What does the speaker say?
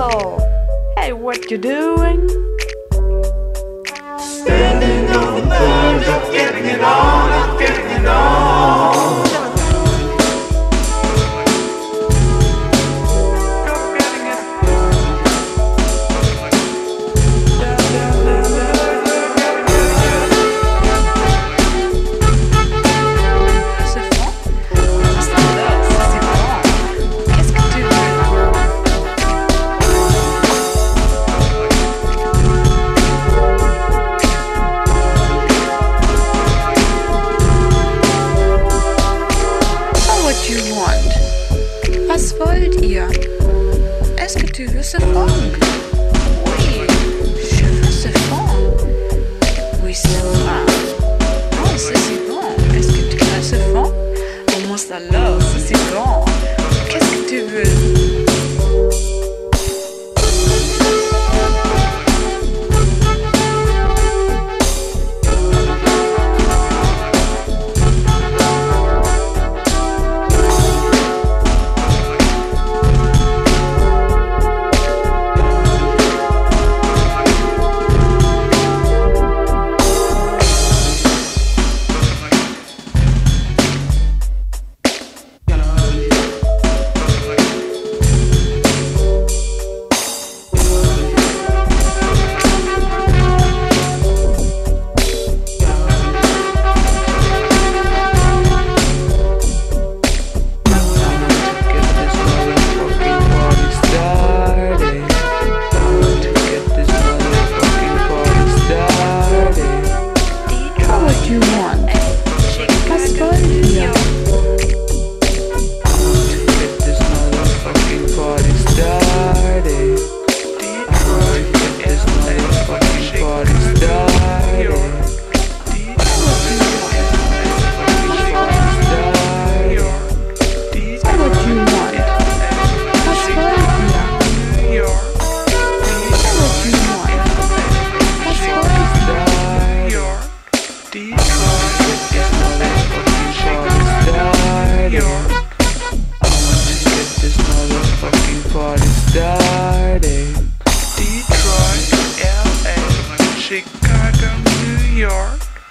Hello. Hey, what you doing? Standing on the verge of getting it on, I'm getting it on. Was wollt ihr? Est-ce que tu veux ce funk? Oui, je veux ce funk. Oui, c'est vrai. Oh, c'est si bon. Est-ce que tu veux ce funk? Oh, mon salaud, c'est si bon. Qu'est-ce que tu veux? You want? Was wollt ihr? Get this motherfucking party started. Get this motherfucking party started. What you want? Was wollt ihr? What you want? Was wollt ihr? Started. Detroit, LA, Chicago, New York.